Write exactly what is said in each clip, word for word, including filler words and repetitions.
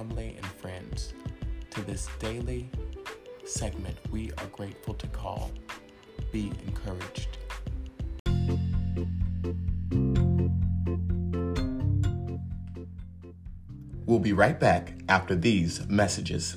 family and friends to this daily segment we are grateful to call Be Encouraged. We'll be right back after these messages.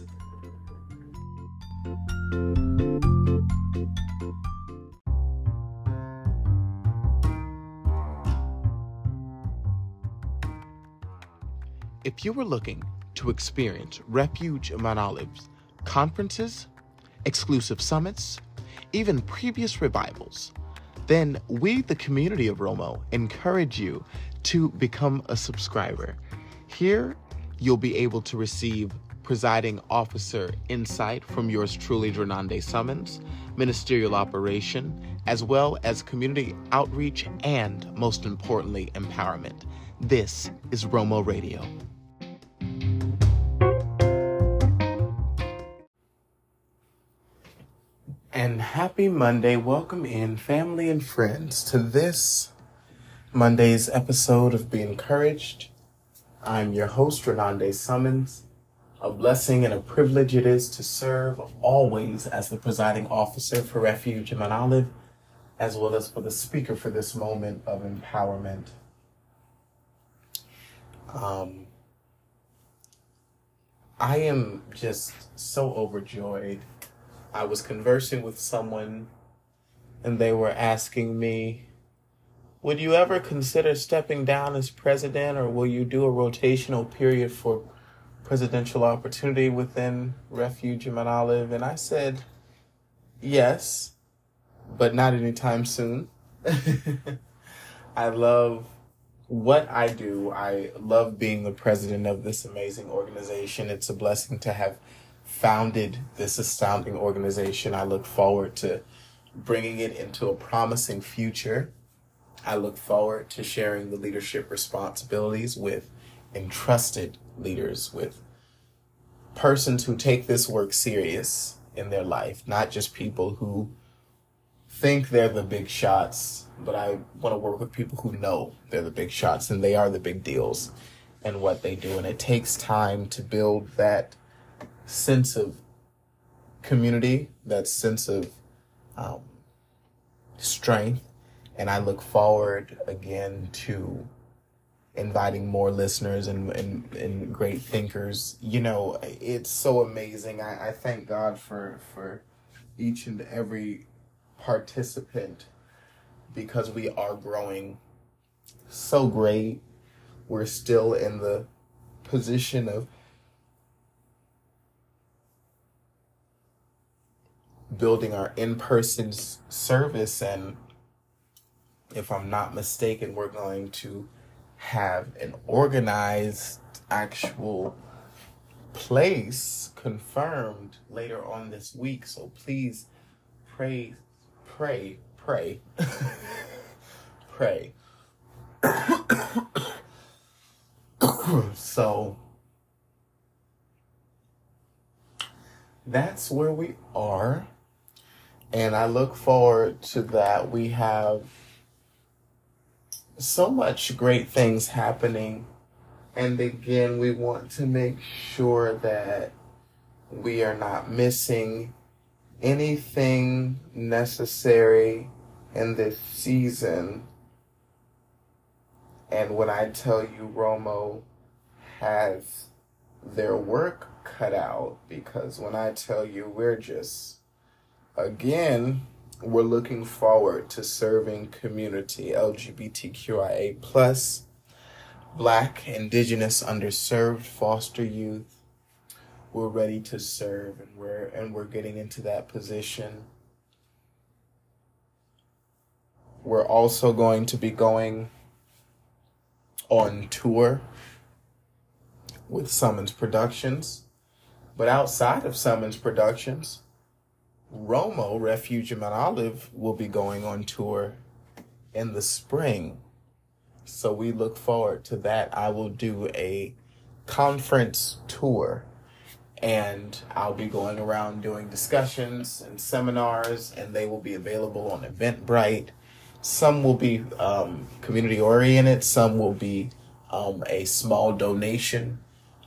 If you were looking to experience Refuge Mount Olive's conferences, exclusive summits, even previous revivals, then we, the community of Romo, encourage you to become a subscriber. Here, you'll be able to receive presiding officer insight from yours truly, Drenande Summons, ministerial operation, as well as community outreach and, most importantly, empowerment. This is Romo Radio. And happy Monday. Welcome in, family and friends, to this Monday's episode of Be Encouraged. I'm your host, Drenande Summons. A blessing and a privilege it is to serve always as the presiding officer for Refuge Mount Olive, as well as for the speaker for this moment of empowerment. Um, I am just so overjoyed. I was conversing with someone and they were asking me, would you ever consider stepping down as president, or will you do a rotational period for presidential opportunity within Refuge Mount Olive? And I said, yes, but not anytime soon. I love what I do. I love being the president of this amazing organization. It's a blessing to have founded this astounding organization. I look forward to bringing it into a promising future. I look forward to sharing the leadership responsibilities with entrusted leaders, with persons who take this work serious in their life, not just people who think they're the big shots, but I want to work with people who know they're the big shots and they are the big deals in what they do. And it takes time to build that sense of community, that sense of um, strength. And I look forward again to inviting more listeners and, and, and great thinkers. You know, it's so amazing. I, I thank God for, for each and every participant, because we are growing so great. We're still in the position of building our in-person service, and if I'm not mistaken, we're going to have an organized actual place confirmed later on this week. So please pray, pray, pray, pray. So that's where we are. And I look forward to that. We have so much great things happening. And again, we want to make sure that we are not missing anything necessary in this season. And when I tell you Romo has their work cut out, because when I tell you we're just Again, we're looking forward to serving community, L G B T Q I A plus, Black, Indigenous, underserved, foster youth. We're ready to serve, and we're and we're getting into that position. We're also going to be going on tour with Summons Productions, but outside of Summons Productions, Romo, Refuge Mount Olive, will be going on tour in the spring. So we look forward to that. I will do a conference tour, and I'll be going around doing discussions and seminars, and they will be available on Eventbrite. Some will be um, community oriented. Some will be um, a small donation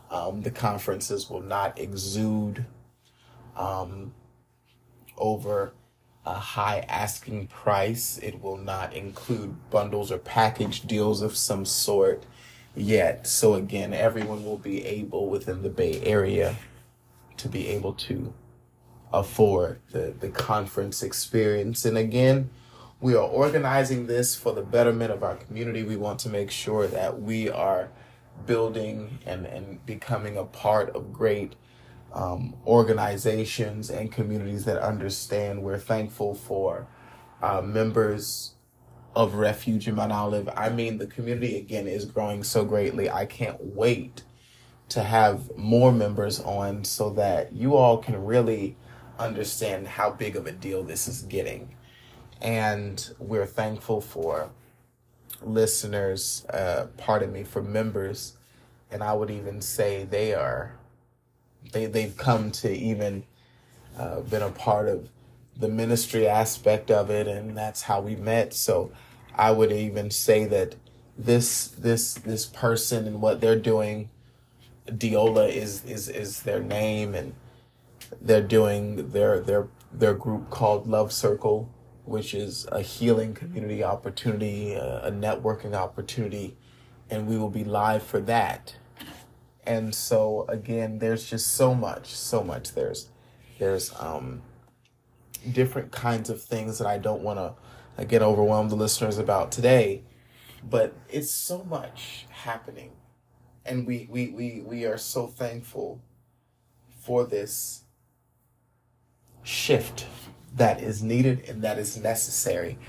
Um, the conferences will not exude um, over a high asking price. It will not include bundles or package deals of some sort yet. So again, everyone will be able within the Bay Area to be able to afford the, the conference experience. And again, we are organizing this for the betterment of our community. We want to make sure that we are building and, and becoming a part of great um, organizations and communities that understand. We're thankful for uh, members of Refuge in Mount Olive. I mean, the community, again, is growing so greatly. I can't wait to have more members on so that you all can really understand how big of a deal this is getting. And we're thankful for listeners, uh, pardon me, for members. And I would even say they are, they, they've come to even uh, been a part of the ministry aspect of it. And that's how we met. So I would even say that this, this, this person and what they're doing, Diola is, is, is their name, and they're doing their, their, their group called Love Circle, which is a healing community opportunity, a, a networking opportunity, and we will be live for that. And so again, there's just so much, so much. There's, there's um, different kinds of things that I don't want to, again, overwhelm the listeners about today, but it's so much happening. And we, we, we, we are so thankful for this shift that is needed and that is necessary.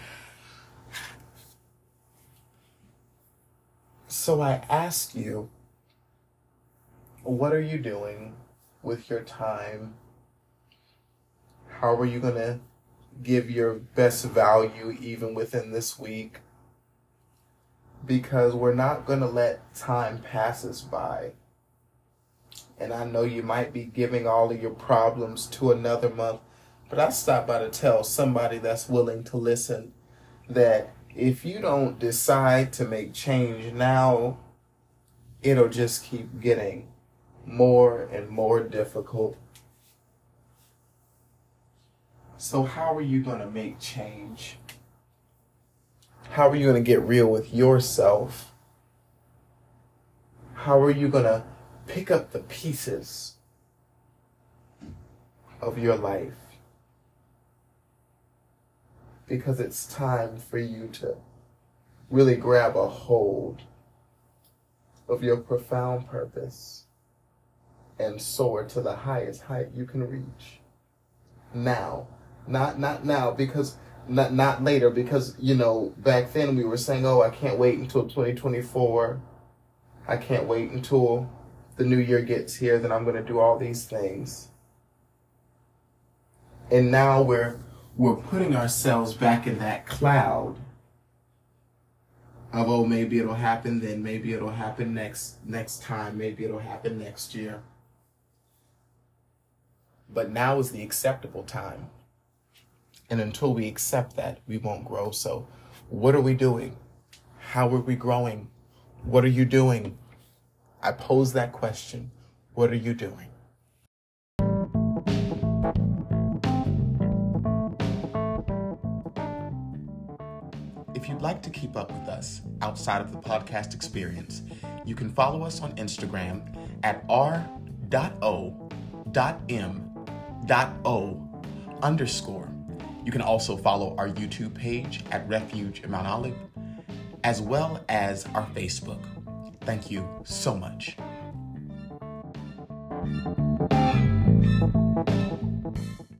So I ask you, what are you doing with your time? How are you going to give your best value even within this week? Because we're not going to let time pass us by. And I know you might be giving all of your problems to another month, but I stopped by to tell somebody that's willing to listen that if you don't decide to make change now, it'll just keep getting more and more difficult. So how are you going to make change? How are you going to get real with yourself? How are you going to pick up the pieces of your life? Because it's time for you to really grab a hold of your profound purpose and soar to the highest height you can reach. Now, not not now, because Not not later, because, you know, back then we were saying, oh, I can't wait until twenty twenty-four. I can't wait until the new year gets here, then I'm going to do all these things. And now we're we're putting ourselves back in that cloud of, oh, maybe it'll happen then, maybe it'll happen next next time, maybe it'll happen next year. But now is the acceptable time. And until we accept that, we won't grow. So what are we doing? How are we growing? What are you doing? I pose that question. What are you doing? If you'd like to keep up with us outside of the podcast experience, you can follow us on Instagram at r dot o dot m dot o underscore. You can also follow our YouTube page at Refuge in Mount Olive, as well as our Facebook. Thank you so much.